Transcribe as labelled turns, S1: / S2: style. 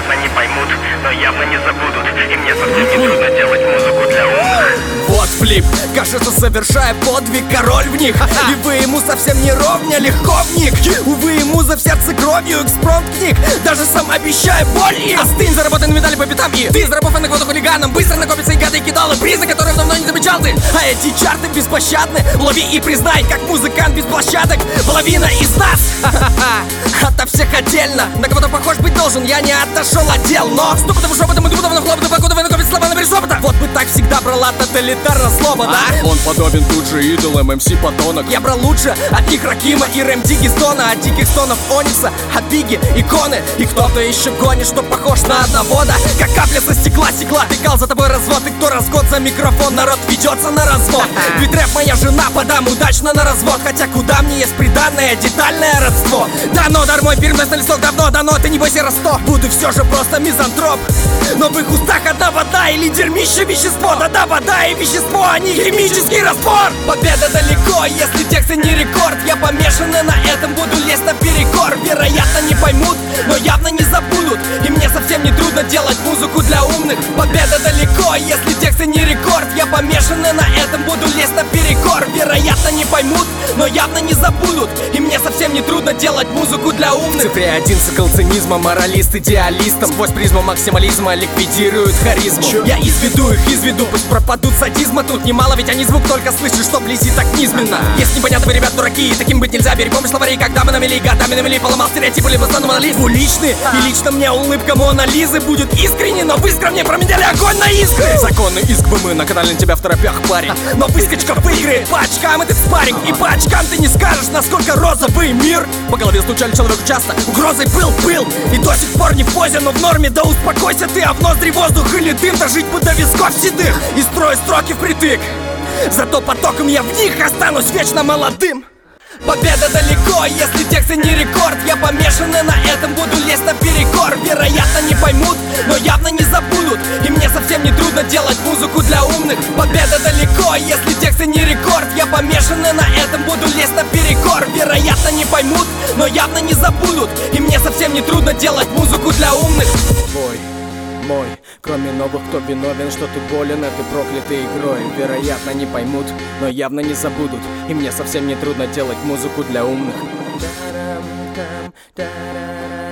S1: вероятно, не поймут, но явно не забудут. И мне совсем не трудно делать музыку для умных.
S2: Вот флип, кажется, совершая подвиг, король в них. И вы ему совсем не ровня, легко вник. Увы, ему за в сердце кровью экспромт книг. Даже сам обещаю боль и остынь, заработай на медали по пятам. И ты, заработай на году хулиганом, быстро накопятся и гадые кидалы, призы, которых давно не замечал ты. А эти чарты беспощадны, лови и признай, как музыкант без площадок, половина из нас. Ото всех отдельно, на кого-то похож быть должен, я не отошел от дел. Но стопотом, шепотом, иду давно хлопотом, покуда накопить слова на шепота. Вот бы так всегда брала тоталитарно слово, да?
S3: Он подобен тут же идолам МС Подонок.
S2: Я брал лучше от них Ракима и Рэм Дигги Стона, от диких стонов Оникса, от Биги, иконы. И кто-то еще гонит, что похож на одного, да? Как капля со стекла стекла, тыкал за тобой развод. И кто расход за микрофон, народ ведется на развод. Ведь рэп моя жена, подам удачно на развод. Хотя куда мне есть приданное детальное родство. Дано, дар мой перенос на листок давно дано, ты не бойся Ростов. Буду все же просто мизантроп, но в их устах одна вода или дерьмище вещество. Да-да, вода и вещество, а не химический раствор. Победа далеко, если тексты не рекорд. Я помешанный на этом, буду лезть наперекор. Вероятно, не поймут, но явно не забудут. И мне совсем не трудно делать музыку для умных. Победа далеко, если тексты не рекорд. Я помешанный на этом, буду лезть наперекор. Вероятно, не поймут, но явно не забудут. И мне совсем не трудно делать музыку для умных. В цифре 1 цикл цинизма, моралист идеалистом. Сквозь призму максимализма ликвидируют харизму. Я изведу их, изведу, пусть пропадут садизма. Тут немало, ведь они звук только слышат, что вблизи так низменно. Если непонятно, вы, ребят, дураки, и таким быть нельзя. Берегом словари, когда мы навели, годами навели, поломал стереотипы, либо стану монолит. Уличный, и лично мне улыбка Мона Лизы будет искренне, но в искре мне променяли огонь на искры.
S3: Законный иск бы мы, на канале на тебя в торопях, парень.
S2: Но выскочка выиграет по очкам, и ты в спарринг. И по очкам ты не скажешь, насколько розовый мир.
S3: По голове стучали человеку часто.
S2: Угрозой был, и до сих пор не в позе, но в норме, да успокойся ты. А в ноздри воздух или дым, да жить бы до висков седых. И строю строки впритык, зато потоком я в них останусь вечно молодым. Победа далеко, если тексты не рекорд. Я помешанный на этом, буду лезть наперекор. Вероятно, не поймут, но явно не забудут. И мне совсем не трудно делать музыку для умных. Победа далеко, если тексты не рекорд. Я помешанный на этом, буду лезть наперекор. Вероятно, не поймут, но явно не забудут. И мне совсем не трудно делать музыку для умных.
S3: Твой, мой, кроме новых, кто виновен, что ты болен этой проклятой игрой. Вероятно, не поймут, но явно не забудут. И мне совсем не трудно делать музыку для умных.